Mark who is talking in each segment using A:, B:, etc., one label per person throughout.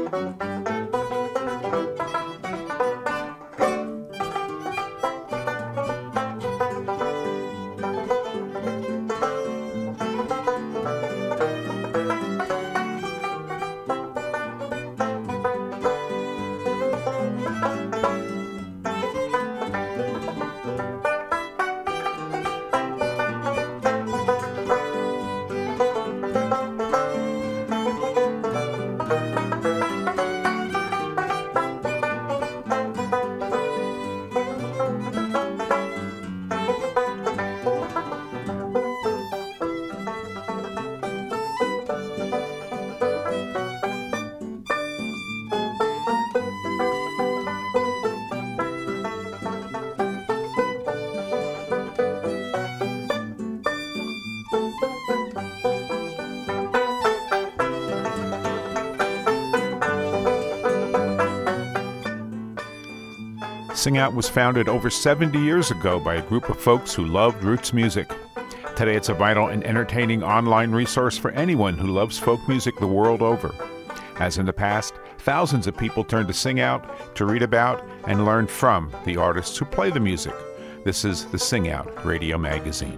A: Sing Out was founded over 70 years ago by a group of folks who loved roots music. Today it's a vital and entertaining online resource for anyone who loves folk music the world over. As in the past, thousands of people turn to Sing Out to read about and learn from the artists who play the music. This is the Sing Out Radio Magazine.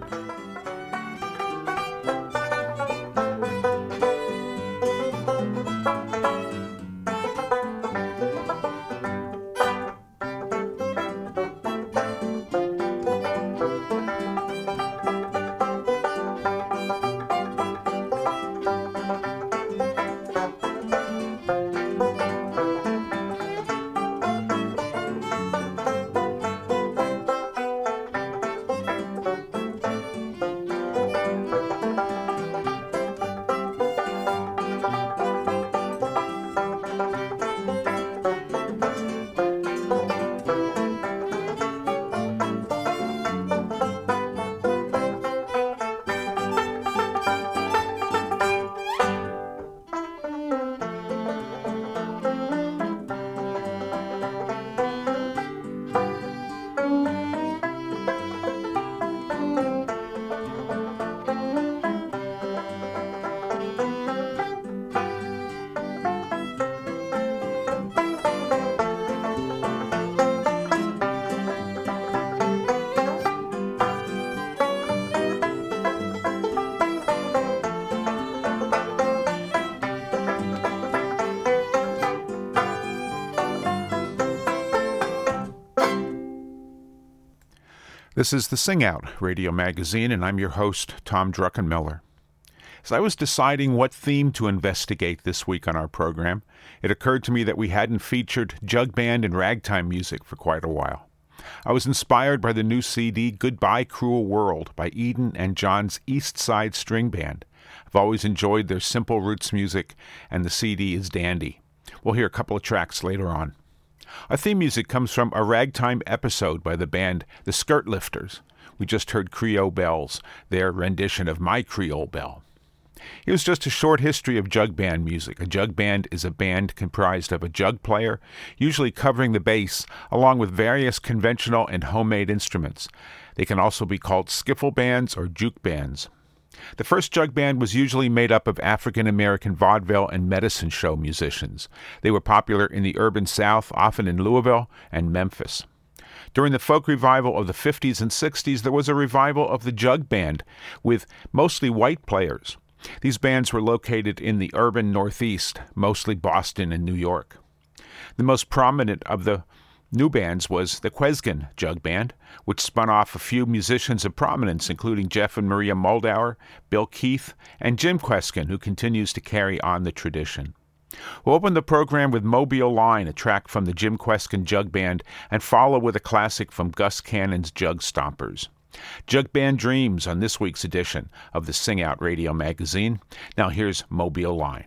A: This is the Sing Out Radio Magazine, and I'm your host, Tom Druckenmiller. As I was deciding what theme to investigate this week on our program, it occurred to me that we hadn't featured jug band and ragtime music for quite a while. I was inspired by the new CD, Goodbye Cruel World, by Eden and John's East Side String Band. I've always enjoyed their simple roots music, and the CD is dandy. We'll hear a couple of tracks later on. Our theme music comes from a ragtime episode by the band The Skirt Lifters. We just heard Creole Bells, their rendition of My Creole Belle. Here's just a short history of jug band music. A jug band is a band comprised of a jug player, usually covering the bass, along with various conventional and homemade instruments. They can also be called skiffle bands or juke bands. The first jug band was usually made up of African-American vaudeville and medicine show musicians. They were popular in the urban South, often in Louisville and Memphis. During the folk revival of the 50s and 60s, there was a revival of the jug band with mostly white players. These bands were located in the urban Northeast, mostly Boston and New York. The most prominent of the new bands was the Queskin Jug Band, which spun off a few musicians of prominence, including Jeff and Maria Moldauer, Bill Keith, and Jim Queskin, who continues to carry on the tradition. We'll open the program with Mobile Line, a track from the Jim Queskin Jug Band, and follow with a classic from Gus Cannon's Jug Stompers. Jug Band Dreams on this week's edition of the Sing Out Radio Magazine. Now here's Mobile Line.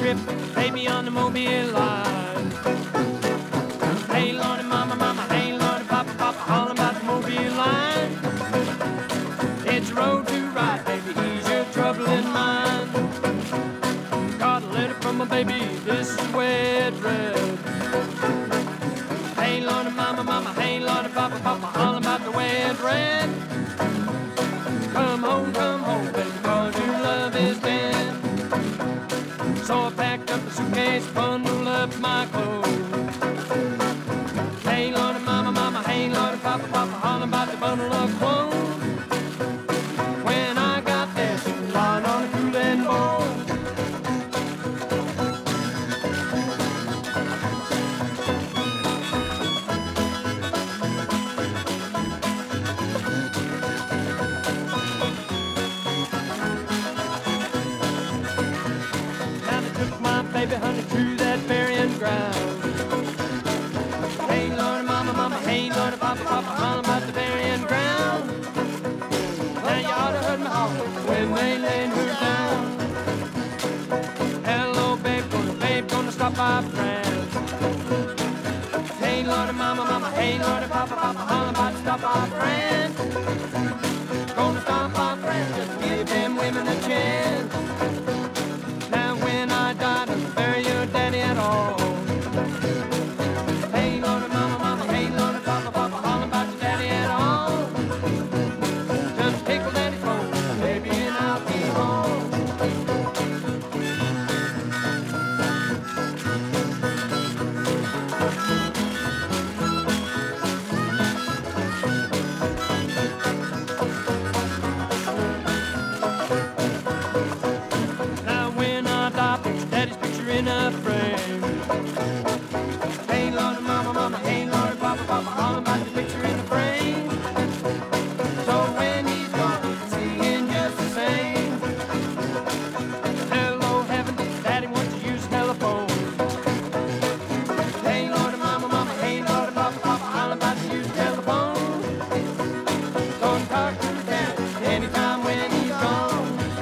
B: trip, baby, on the Mobile line. Hey, Lordy, mama, mama, hey, Lordy, papa, papa, hollering about the Mobile line. It's a road to ride, baby, ease your troubling mind. Got a letter from my baby, this is the way it read. Hey, Lordy, mama, mama, hey, Lordy, papa, papa, hollering about the way it read. Come home, baby, cause your love is dead. So I packed up a suitcase, bundled up my clothes. Hey, Lordy, mama, mama, hey, Lordy, papa, papa, hollering about the bundle of clothes. When I got there, she was lying on a cooling board. Baby, honey, to that burying ground. Hey, Lordy, mama, mama, hey, Lordy, papa, papa, hollering about the burying ground. Now you ought to heard my heart when they laid her down. Hello, babe, gonna stop by friend. Hey, Lordy, mama, mama, hey, Lordy, papa, papa, hollering about to stop by friend. Gonna stop by friend, just give them women a chance. Bury your daddy at all. Hey, Lordy, mama, mama, hey, Lordy, papa, papa, hollering about your daddy at all. Just tickle daddy's home, baby, and I'll be home. Now when I die, picture daddy's picture in a frame. Hey, Lordy, mama, mama, hey, Lordy, papa, papa, hollering about the picture in the frame. So when he's gone, seeing just the same. Hello, heaven, daddy wants to use telephone. Hey, Lordy, mama, mama, hey, Lordy, papa, papa, hollering about to use telephone. So I talk to daddy anytime when he's gone.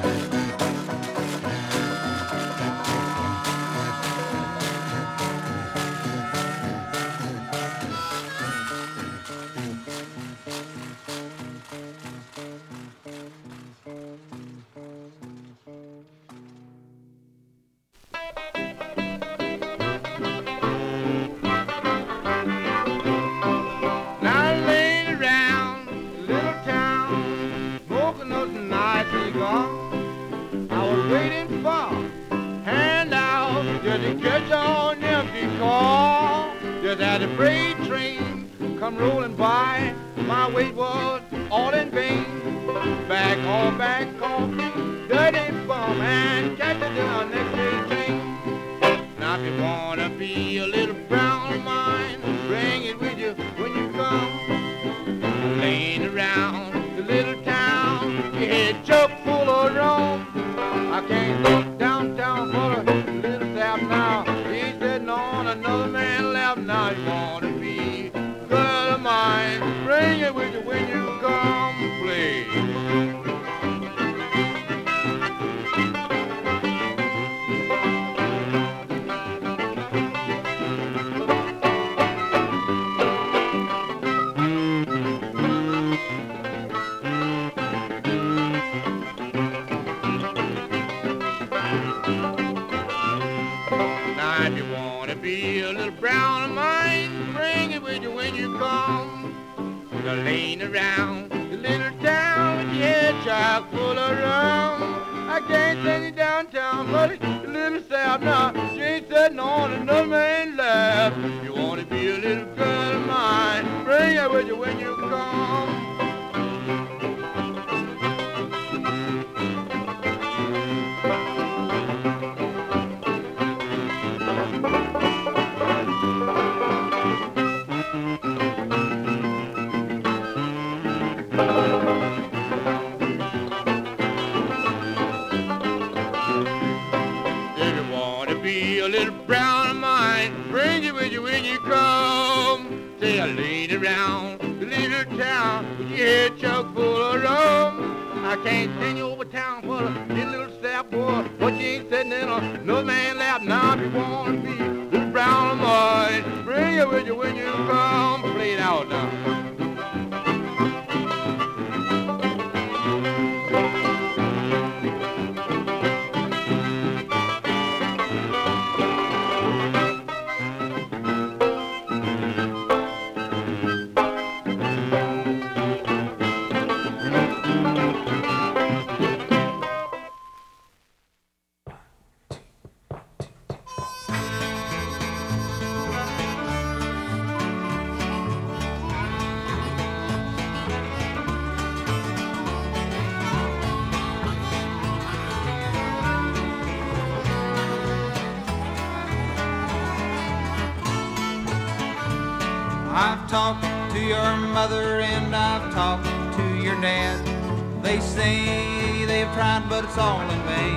C: Now I laid around the little town, smoking those nice cigars. I was waiting for handouts just to catch on empty car. Just as the freight train come rolling by, my wait was all in vain. Back on, dirty bum, and catch the next day train. Now if you wanna be a little brown of mine, bring it with you when you come. Laying around the little town, your head chock full of rum. I can't go downtown for a little sap now. He's sitting on another man's lap now. You wanna be a girl of mine, bring it with you when you come, please. Now if you wanna be a little brown of mine, bring it with you when you come. You're laying around the little town with your head chock full of rum. I can't send you downtown, but the little south now. She ain't sitting on another man's lap. You wanna be a little girl of mine, bring it with you when you come. A little brown of mine, bring it with you when you come. Say I laid around the little town with your head chock full of rum. I I can't send you over town for a little sap, boy. But you ain't sitting in no man's lap now if you want to be this brown boy. Bring it with you when you come play it out now.
D: I've talked to your mother and I've talked to your dad. They say they've tried, but it's all in vain.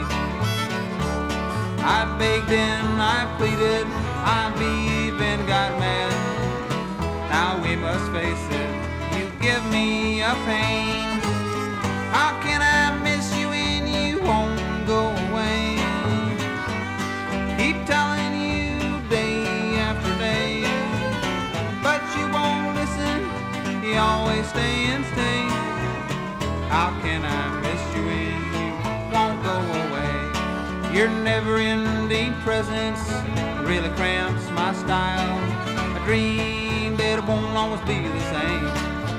D: I begged and I pleaded, I've even got mad. Now we must face it, you give me a pain. How can I miss you when you won't go away? Keep telling you day after day, but you won't listen, you always stay and stay. How can I miss you when you won't go away? Your never-ending presence really cramps my style. I dream that it won't always be the same.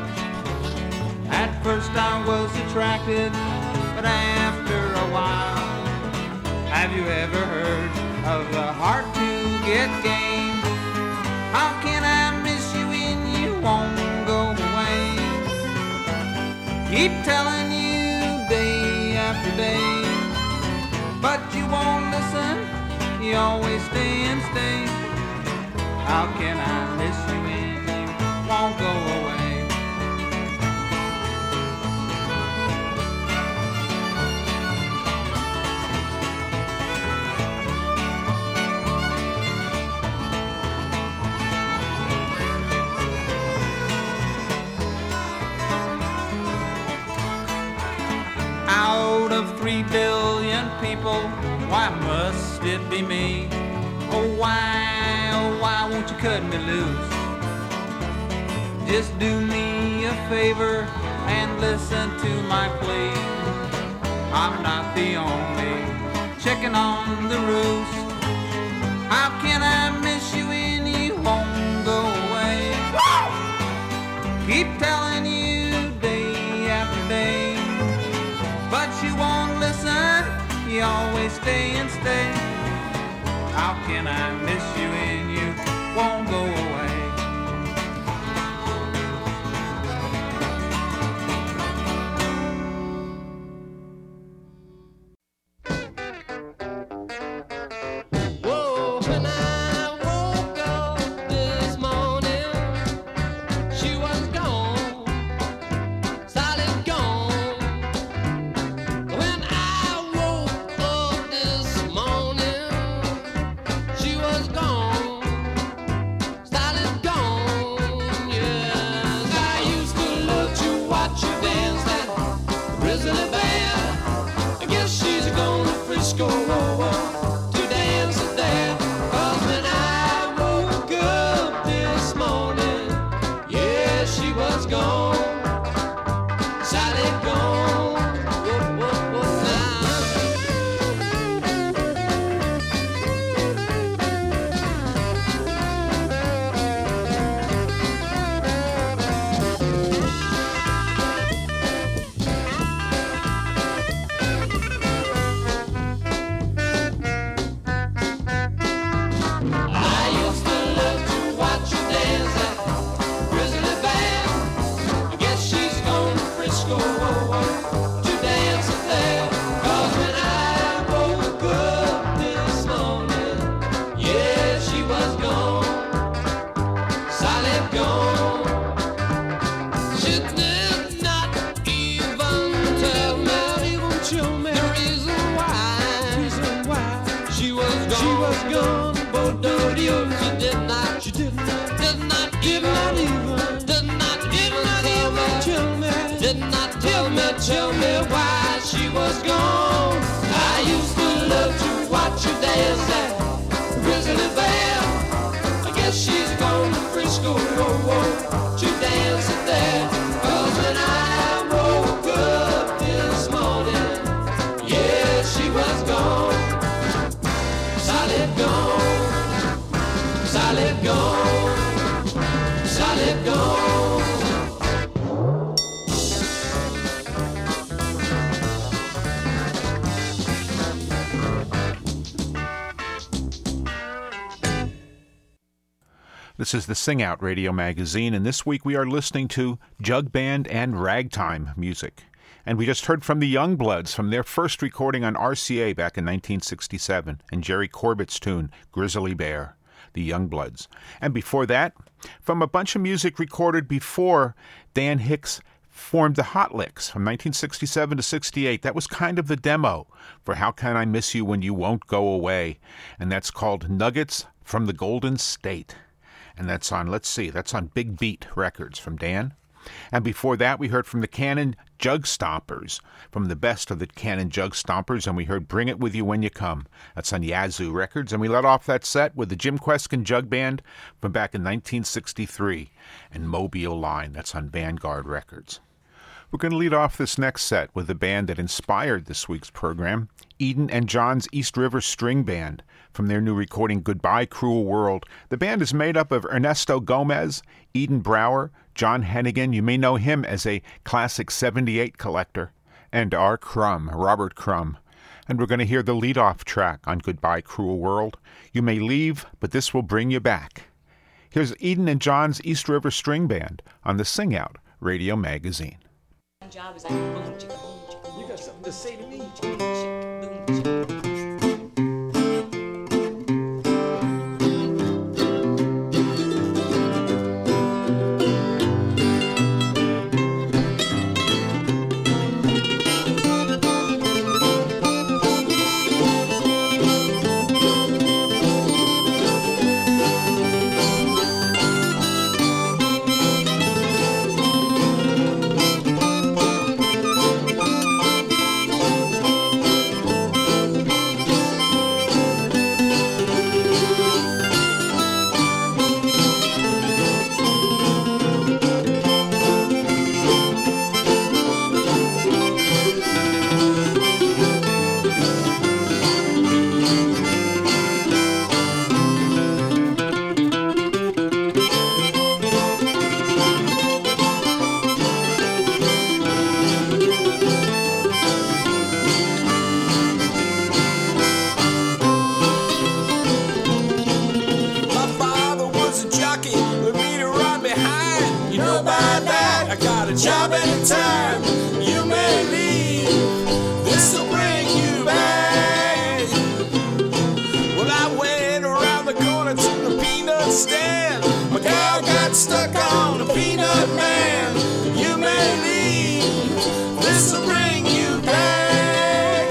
D: At first I was attracted, but after a while, have you ever heard of the hard-to-get game? How can I miss you when you won't go away? Keep telling you day after day, but you won't listen, you always stay and stay. How can I miss you when you won't go away? Out of 3 billion people, why must it be me? Oh why won't you cut me loose? Just do me a favor and listen to my plea. I'm not the only chicken on the roost. How can I miss you when you won't go away? Keep telling you day after day, but you won't listen, you always stay and stay. How can I miss you when you won't go away?
B: Whoa, when I woke up this morning, she was gone, solid gone. When I woke up this morning, she was gone, solid gone. Yes, I used to love to watch you dance that grizzly bear. I guess she's gone to Frisco to dance there. 'Cause when I woke up this morning, yeah, she was gone, solid gone. Whoop, whoop, whoop, now. I used to love to watch you dance that grizzly bear. I guess she's gone to Frisco to dance there. 'Cause when I woke up this morning, yeah, she was gone, solid gone. She did not even tell me, not even show me the reason why she was gone. She was gone. She did not even tell me why she was gone. I used to love to watch her dance that Grizzly Bear. I guess she's gone to Frisco, whoa, whoa, to dance it there. 'Cause when I woke up this morning, yeah, she was gone. Solid gone, solid gone, solid gone.
A: This is the Sing Out Radio Magazine, and this week we are listening to jug band and ragtime music. And we just heard from the Youngbloods from their first recording on RCA back in 1967, and Jerry Corbett's tune, Grizzly Bear, the Youngbloods. And before that, from a bunch of music recorded before Dan Hicks formed the Hot Licks from 1967 to 68. That was kind of the demo for How Can I Miss You When You Won't Go Away, and that's called Nuggets from the Golden State. And that's on, that's on Big Beat Records from Dan. And before that, we heard from the Cannon Jug Stompers, from the best of the Cannon Jug Stompers, and we heard Bring It With You When You Come. That's on Yazoo Records. And we let off that set with the Jim Kweskin Jug Band from back in 1963, and Mobile Line. That's on Vanguard Records. We're going to lead off this next set with the band that inspired this week's program, Eden and John's East River String Band, from their new recording, Goodbye Cruel World. The band is made up of Ernesto Gomez, Eden Brower, John Hennigan, you may know him as a classic 78 collector, and R. Crumb, Robert Crumb. And we're going to hear the lead-off track on Goodbye Cruel World. You may leave, but this will bring you back. Here's Eden and John's East River String Band on the Sing Out Radio Magazine.
E: Job is like boom, chicka, boom, chicka, boom,
F: You got something to say to me?
E: chicka, boom, chicka.
G: Job anytime, you may leave. This'll bring you back. Well, I went around the corner to the peanut stand. My gal got stuck on the peanut man. You may leave. This'll bring you back.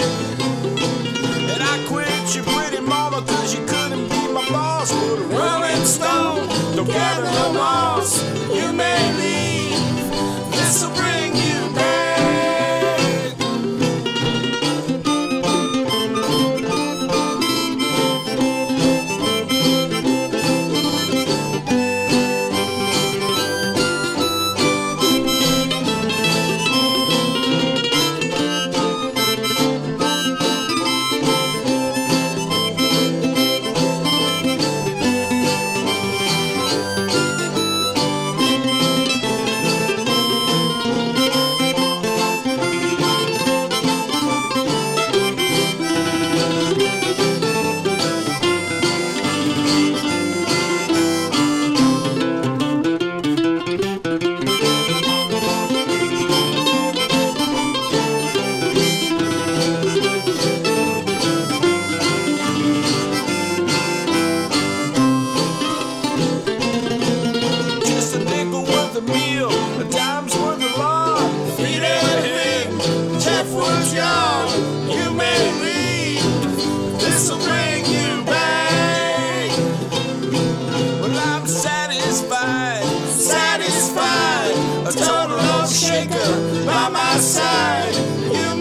G: And I quit your pretty mama 'cause you couldn't be my boss. But a rolling stone don't gather no moss. You may leave. This'll bring you back. Satisfied, a total old shaker by my side. You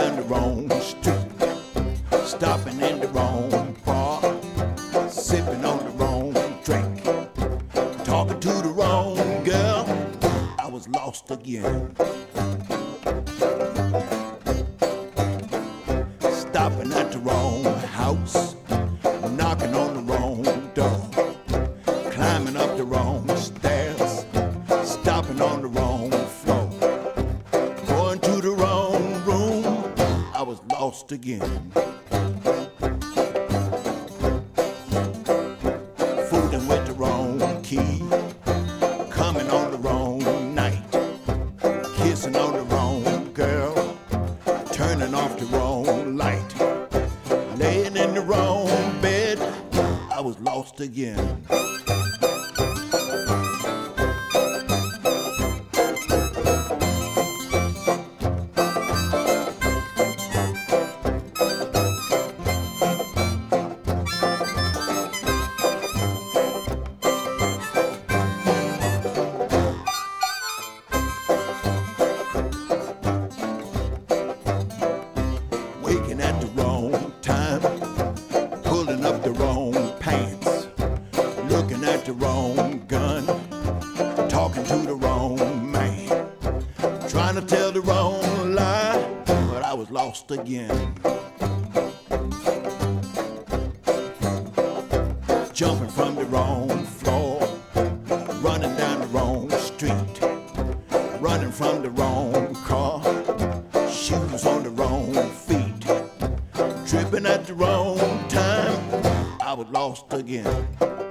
F: down the wrong street, stopping in the wrong bar, sipping on the wrong drink, talking to the wrong girl. I was lost again. Stopping at the wrong house, knocking on the wrong door, climbing up the wrong stairs, stopping on the wrong floor, going to the wrong room. I was lost again. Fooling with the wrong key, coming on the wrong night, kissing on the wrong girl, turning off the wrong light, laying in the wrong bed. I was lost again. Waking at the wrong time, pulling up the wrong pants, looking at the wrong gun, talking to the wrong man, trying to tell the wrong lie, but I was lost again. Jumping from the wrong floor, running down the wrong street, running from the wrong car, shoes on the wrong feet, tripping at the wrong time. I was lost again.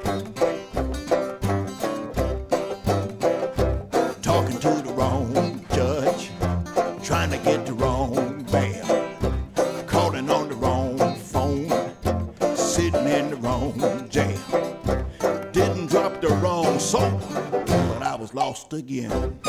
F: Talking to the wrong judge, trying to get the wrong bail, calling on the wrong phone, sitting in the wrong jail. Didn't drop the wrong soap, but I was lost again.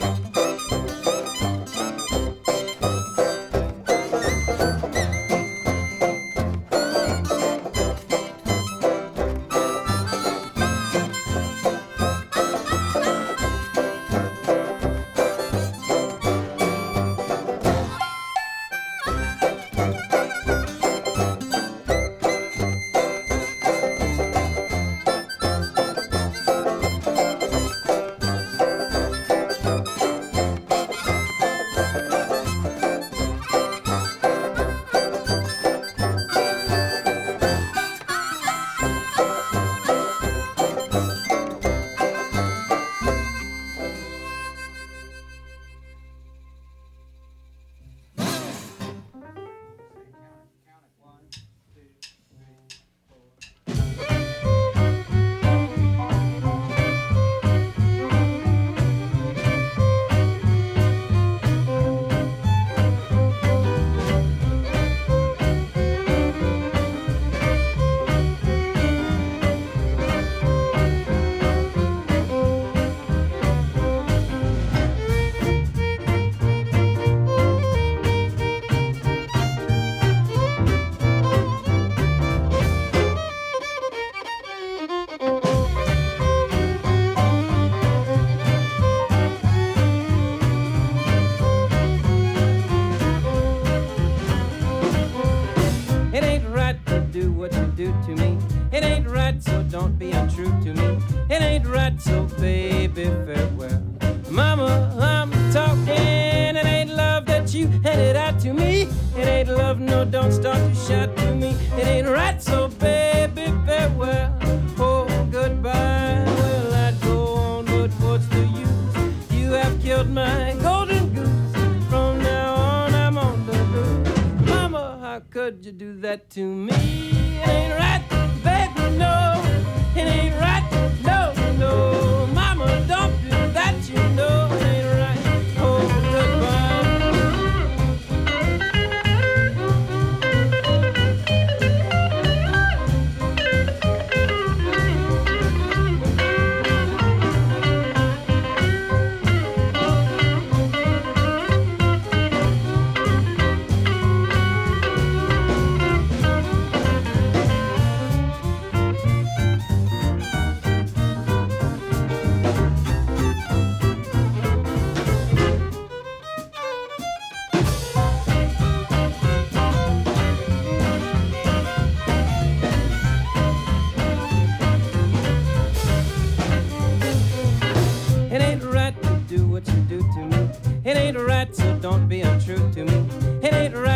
B: don't be untrue to me. It ain't right, so baby, farewell. Mama, I'm talking. It ain't love that you handed out to me. It ain't love, no, don't start to shout to me. It ain't right, so baby, farewell. Oh, goodbye. Well, I'd go on, but what's the use? You have killed my golden goose. From now on, I'm on the loose. Mama, how could you do that to me? It ain't right, baby, no. It ain't right, no, no. Mama, don't do that, you know. It ain't right. Oh, goodbye.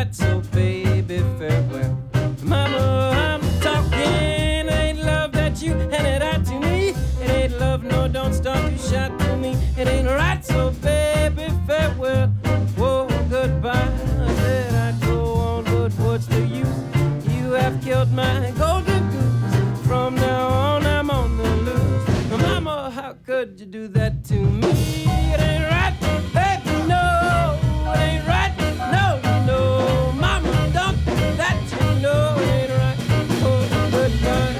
B: right, so baby, farewell. Mama, I'm talking, it ain't love that you handed out to me. It ain't love, no, don't start to shout to me. It ain't right, so baby, farewell. Whoa, goodbye, I said I'd go on, but what's the use? You have killed my golden goose. From now on, I'm on the loose. Mama, how could you do that to me? It ain't right, baby, no. It ain't right, no, no. Mama, don't do that, you know. It ain't right, oh, goodbye.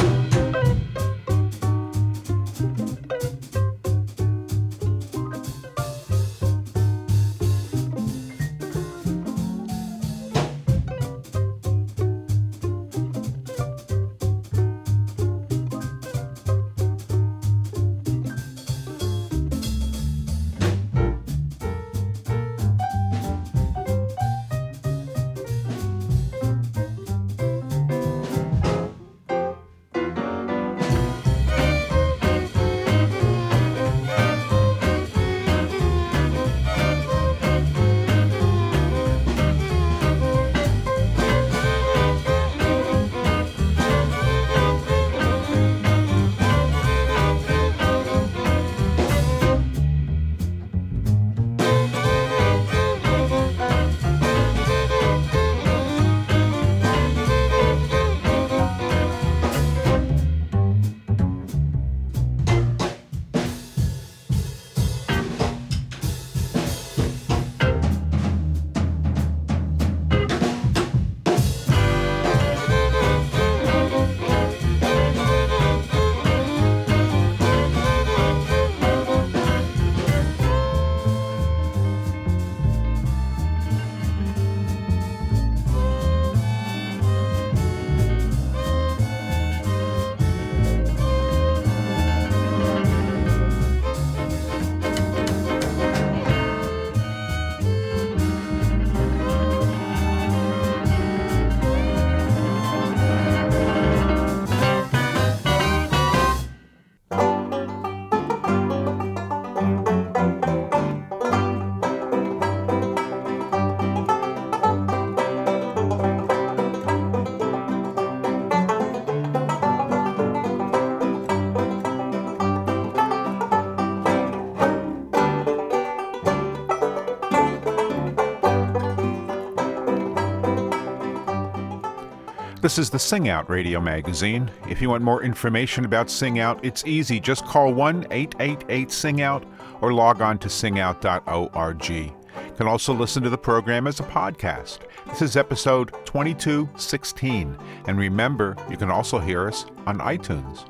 A: This is the Sing Out radio magazine. If you want more information about Sing Out, it's easy. Just call 1-888-SING-OUT or log on to singout.org. You can also listen to the program as a podcast. This is episode 2216. And remember, you can also hear us on iTunes.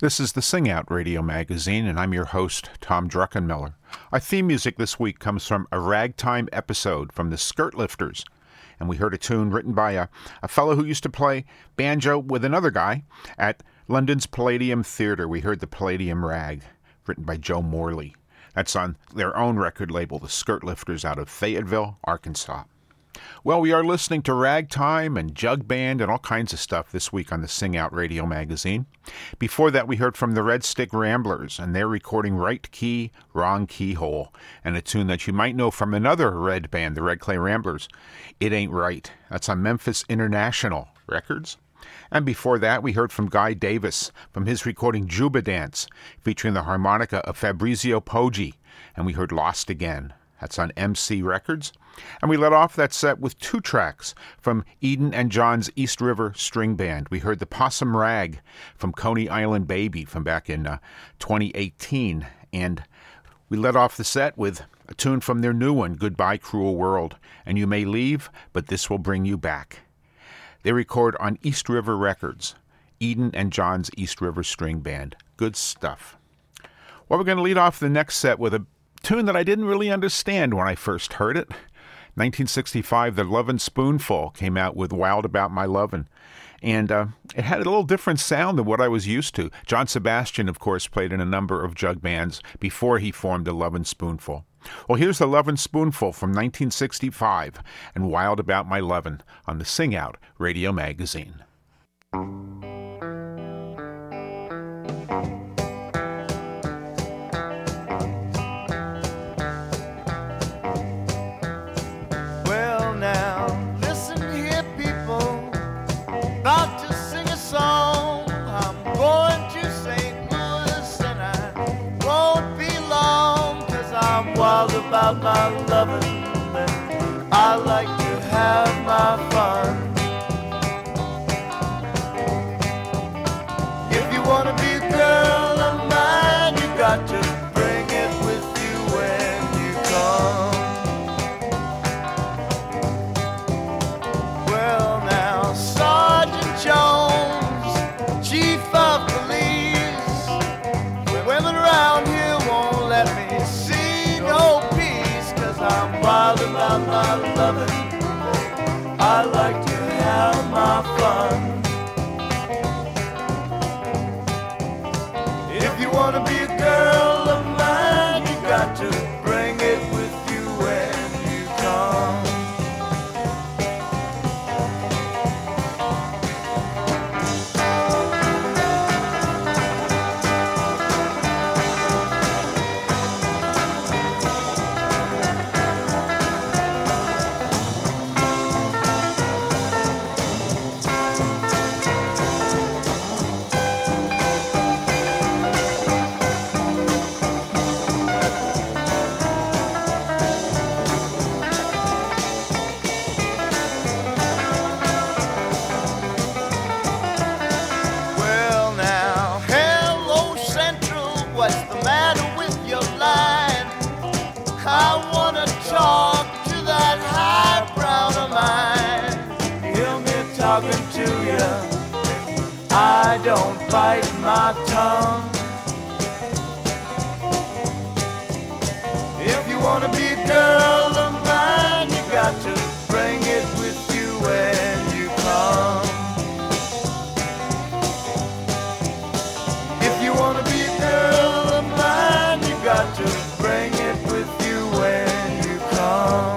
A: This is the Sing Out Radio Magazine, and I'm your host, Tom Druckenmiller. Our theme music this week comes from a ragtime episode from the Skirt Lifters, and we heard a tune written by a fellow who used to play banjo with another guy at London's Palladium Theatre. We heard the Palladium Rag, written by Joe Morley. That's on their own record label, the Skirt Lifters, out of Fayetteville, Arkansas. Well, we are listening to ragtime and jug band and all kinds of stuff this week on the Sing Out Radio Magazine. Before that, we heard from the Red Stick Ramblers and their recording Right Key, Wrong Keyhole, and a tune that you might know from another Red band, the Red Clay Ramblers, It Ain't Right. That's on Memphis International Records. And before that, we heard from Guy Davis from his recording Juba Dance, featuring the harmonica of Fabrizio Poggi, and we heard Lost Again. That's on MC Records. And we let off that set with two tracks from Eden and John's East River String Band. We heard the Possum Rag from Coney Island Baby from back in 2018. And we let off the set with a tune from their new one, Goodbye Cruel World. And you may leave, but this will bring you back. They record on East River Records, Eden and John's East River String Band. Good stuff. Well, we're going to lead off the next set with a tune that I didn't really understand when I first heard it. 1965, the Lovin' Spoonful came out with Wild About My Lovin', and it had a little different sound than what I was used to. John Sebastian, of course, played in a number of jug bands before he formed the Lovin' Spoonful. Well, here's the Lovin' Spoonful from 1965 and Wild About My Lovin' on the Sing Out Radio Magazine.
H: Wild about my lovin', and I like to have my fun. If you wanna be a girl of mine, you got to bring it with you when you come. Well now, Sergeant Jones, Chief of Police, women around here won't let me see no peace, 'cause I'm wild about my lovin'. I like to have my fun. If you wanna be a girl of mine, you got to bring it with you when you come. I don't bite my tongue. If you wanna be a girl of mine, you got to bring it with you when you come. If you wanna be a girl of mine, you got to bring it with you when you come.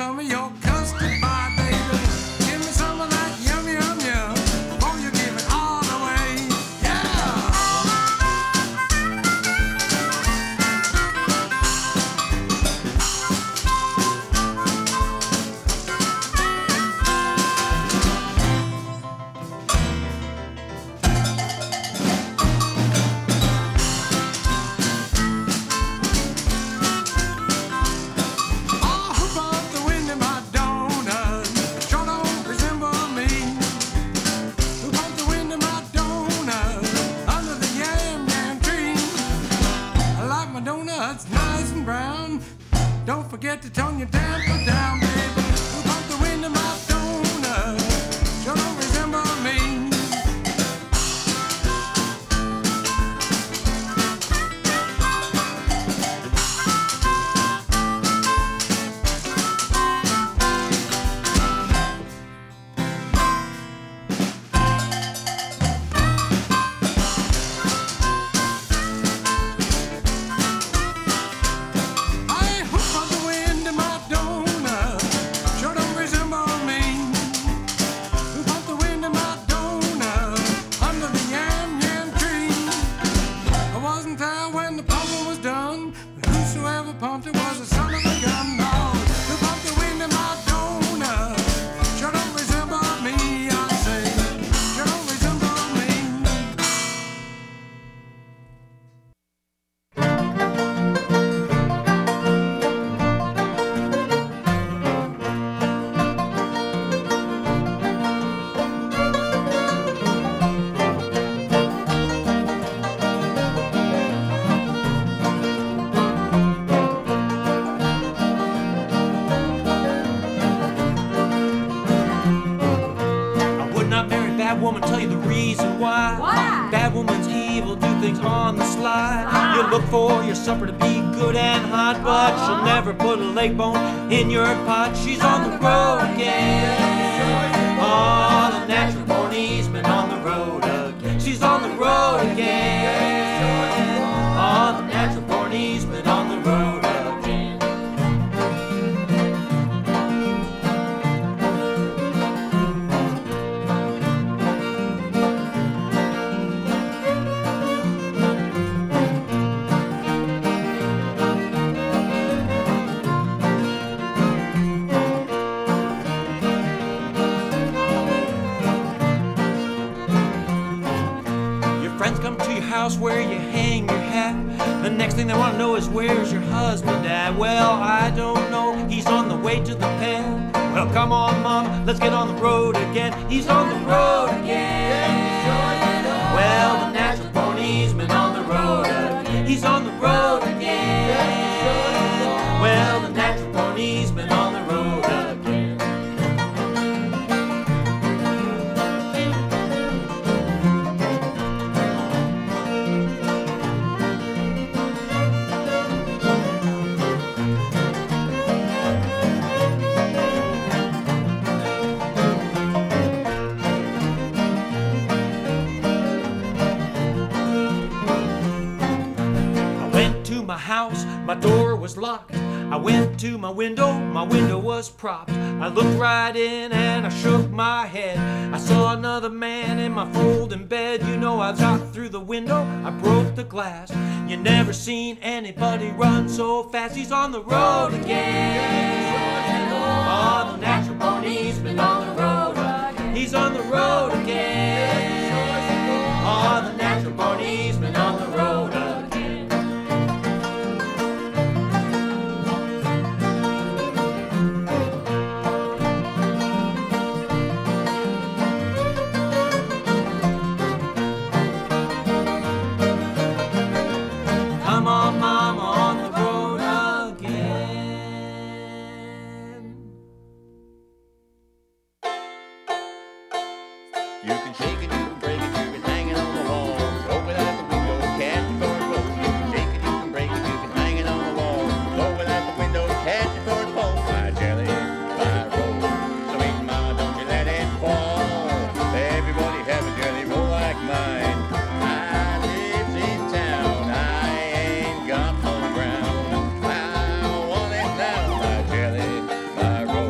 I: some of your custard pie, baby. Give me some of that yum, yum, yum before you give it all away. Yeah! Don't forget to tone your temper down, baby. Who bumped the wind in my donut? Sure don't resemble me.
J: Woman, tell you the reason why. Bad woman's evil, do things on the slide. You look for your supper to be good and hot, but she'll never put a leg bone in your pot. She's on the road again. Oh, the natural born eastman on the road again. She's on the road again. Oh, the natural born eastman on the road again. Where you hang your hat. The next thing they want to know is where's your husband at? Well, I don't know. He's on the way to the pen. Well, come on, Mom, let's get on the road again. He's on the road again. Well, the natural born eastman on the road again. He's on the road again. Well, the natural born eastman on the road again. House, my door was locked. I went to my window was propped. I looked right in and I shook my head. I saw another man in my folding bed. You know I shot through the window, I broke the glass. You never seen anybody run so fast. He's on the road again. Oh, the natural born eastman on the road again. He's on the road again. Oh, the natural born eastman on the road again.
F: My road.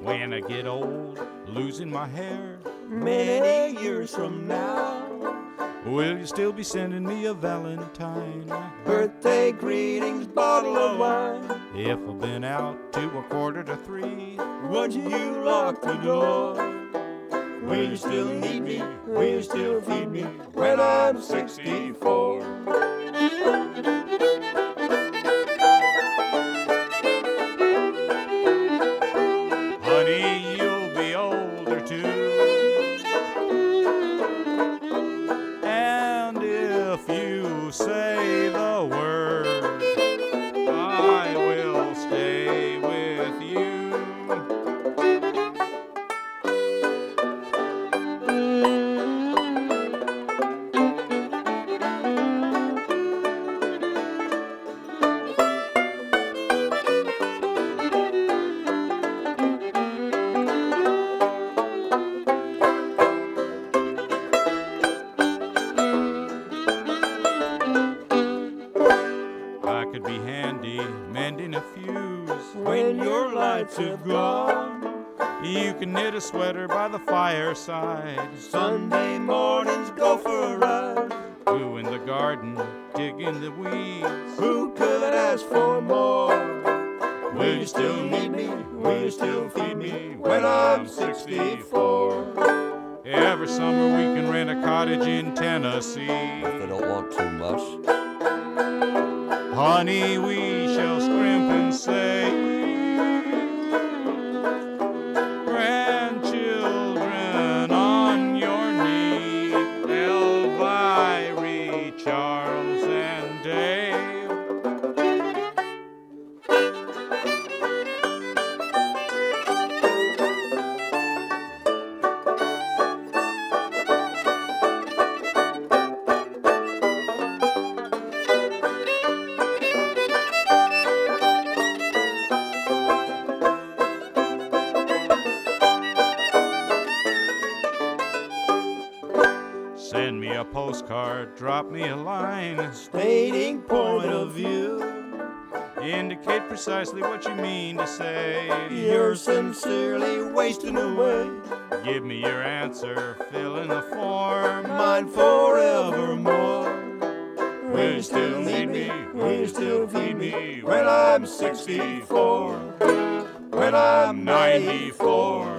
K: when I get old, losing my hair many years from now, will you still be sending me a Valentine?
H: Birthday greetings, bottle of wine.
K: If I've been out to 2:45,
H: Once you lock the door, will you still need me? Will you still feed me when I'm 64?
K: Honey, you'll be older too. And if you say the word, I will stay with you. I could be handy mending a fuse
H: When your lights have gone,
K: You can knit a sweater by the fireside.
H: Sunday mornings go for a ride.
K: Who in the garden, digging the weeds.
H: Who could ask for more?
K: Will you still
H: need me? Will you still feed me when I'm 64?
K: Every summer we can rent a cottage in Tennessee.
H: If I don't want too much.
K: Honey, we shall scrimp and say, grandchildren on your knee, Elvira, Charles, and Dave. Send me a postcard, drop me a line,
H: Stating point of view.
K: indicate precisely what you mean to say.
H: You're sincerely wasting away.
K: Give me your answer, fill in the form.
H: Mine forevermore.
K: Will you still need me?
H: Will you still feed me when I'm 64? When I'm 94?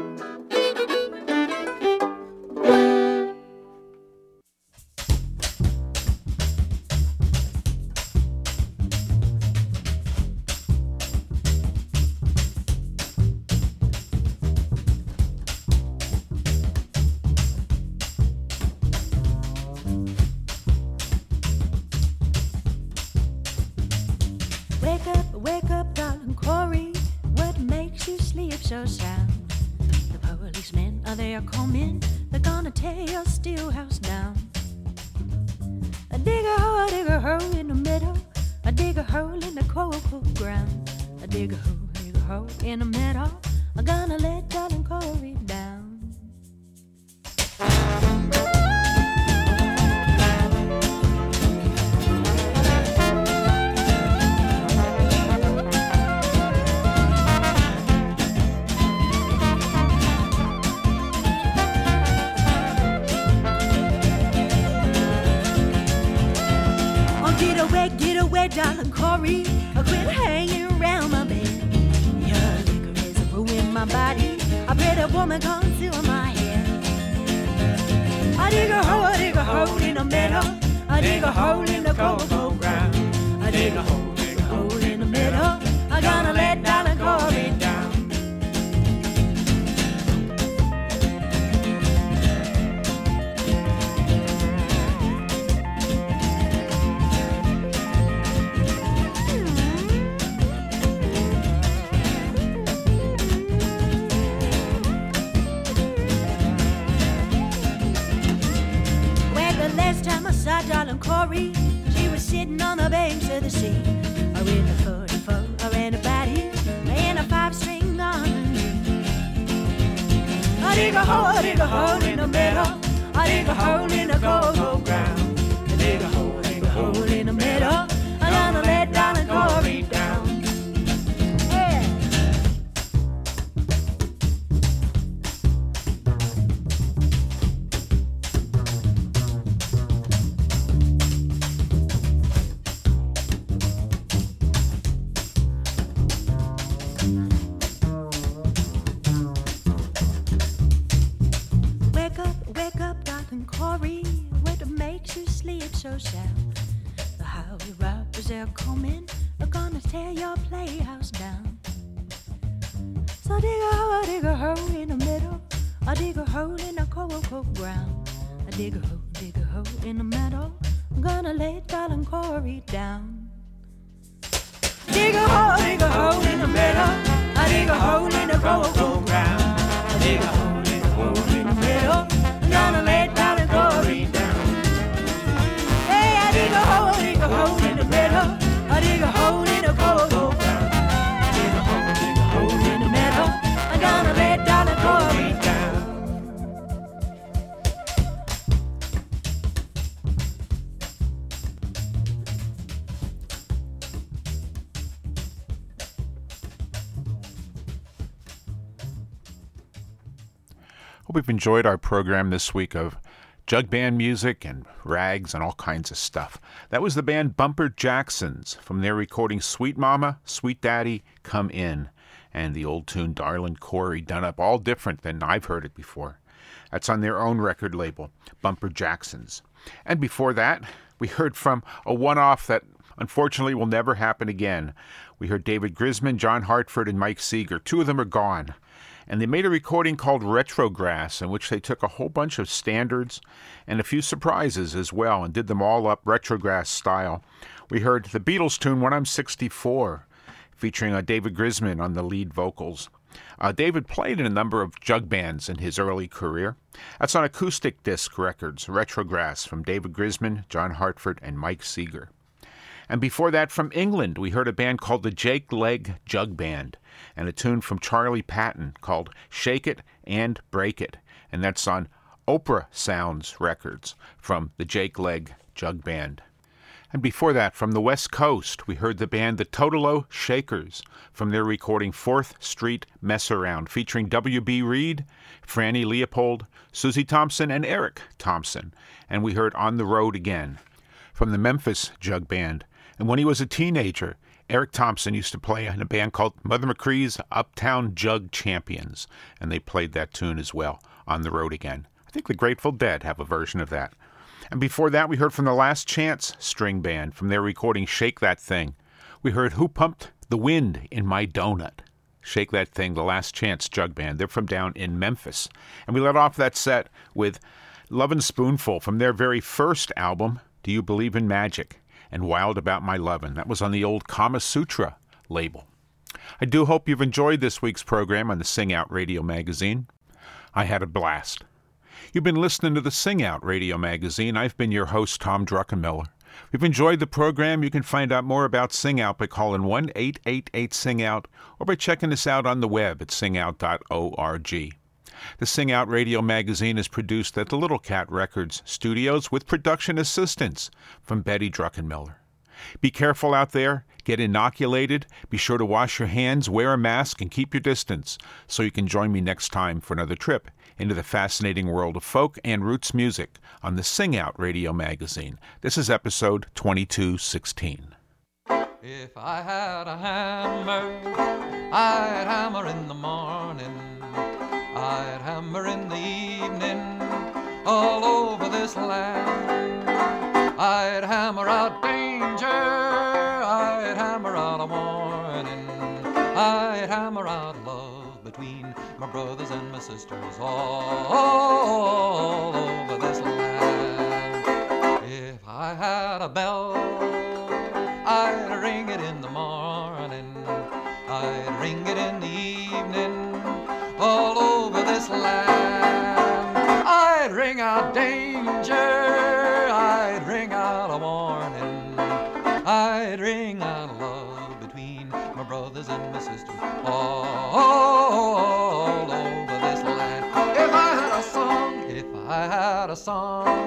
L: Wake up, darling Corey. What makes you sleep so sound? The policemen, they are coming. They're gonna tear your steel house down. I dig a hole in the middle. I dig a hole in the cold ground. I dig a hole in the middle. I'm gonna let darling Corey down. Get away, darling Corey. I quit hanging around my bed. Your liquor is ruining my body. I bet a woman conceal my head. I dig a hole in the middle. I dig a hole in the cold ground. I dig a hole in the middle. I'm gonna let darling Corey down. Darling Corey, she was sitting on the banks of the sea, with a 44 and a batty, and a 5-string on her knee. I dig a hole in the middle. I dig a hole in the cold ground. I dig a hole in the middle. I'm gonna let darling Corey down. Yeah. so shout. The highway robbers, they're coming, they're gonna tear your playhouse down. So dig a hole in the middle, I dig a hole in the cold ground. I dig a hole in the meadow, I'm gonna lay darling Corey down. Dig a hole in the middle, I dig a hole in the cold ground. I dig a hole in the middle, I'm gonna lay darling Corey down. Hey, I dig a hole in the middle, I dig a hole in the cold ground. I dig a hole in the middle, I'm gonna lay darling Corey down.
A: Hope you've enjoyed our program this week of jug band music and rags and all kinds of stuff. That was the band Bumper Jacksons from their recording Sweet Mama, Sweet Daddy, Come In, and the old tune Darlin' Corey, done up all different than I've heard it before. That's on their own record label, Bumper Jacksons. And before that, we heard from a one-off that unfortunately will never happen again. We heard David Grisman, John Hartford, and Mike Seeger. Two of them are gone. And they made a recording called Retrograss, in which they took a whole bunch of standards and a few surprises as well and did them all up Retrograss style. We heard the Beatles tune When I'm 64, featuring David Grisman on the lead vocals. David played in a number of jug bands in his early career. That's on Acoustic Disc Records, Retrograss, from David Grisman, John Hartford, and Mike Seeger. And before that, from England, we heard a band called the Jake Leg Jug Band, and a tune from Charlie Patton called Shake It and Break It, and that's on Oprah Sounds Records from the Jake Leg Jug Band. And before that, from the West Coast, we heard the band the Totalo Shakers from their recording 4th Street Mess Around, featuring W.B. Reed, Franny Leopold, Susie Thompson, and Eric Thompson. And we heard On the Road Again from the Memphis Jug Band. And when he was a teenager, Eric Thompson used to play in a band called Mother McCree's Uptown Jug Champions, and they played that tune as well, On the Road Again. I think the Grateful Dead have a version of that. And before that, we heard from the Last Chance String Band from their recording Shake That Thing. We heard Who Pumped the Wind in My Donut? Shake That Thing, the Last Chance Jug Band. They're from down in Memphis. And we let off that set with Lovin' Spoonful from their very first album, Do You Believe in Magic? And Wild About My Lovin'. That was on the old Kama Sutra label. I do hope you've enjoyed this week's program on the Sing Out Radio Magazine. I had a blast. You've been listening to the Sing Out Radio Magazine. I've been your host, Tom Druckenmiller. If you've enjoyed the program, you can find out more about Sing Out by calling 1-888-SING-OUT or by checking us out on the web at singout.org. The Sing Out Radio Magazine is produced at the Little Cat Records studios with production assistance from Betty Druckenmiller. Be careful out there, get inoculated, be sure to wash your hands, wear a mask, and keep your distance so you can join me next time for another trip into the fascinating world of folk and roots music on the Sing Out Radio Magazine. This is episode 2216.
D: If I had a hammer, I'd hammer in the morning, I'd hammer in the evening, all over this land. I'd hammer out danger, I'd hammer out a warning, I'd hammer out love between my brothers and my sisters all over this land. If I had a bell, I'd ring it in the morning, I'd ring it in the evening, all over this land. I'd ring out danger, I'd ring out a warning, I'd ring out love between my brothers and my sisters all over this land. If I had a song,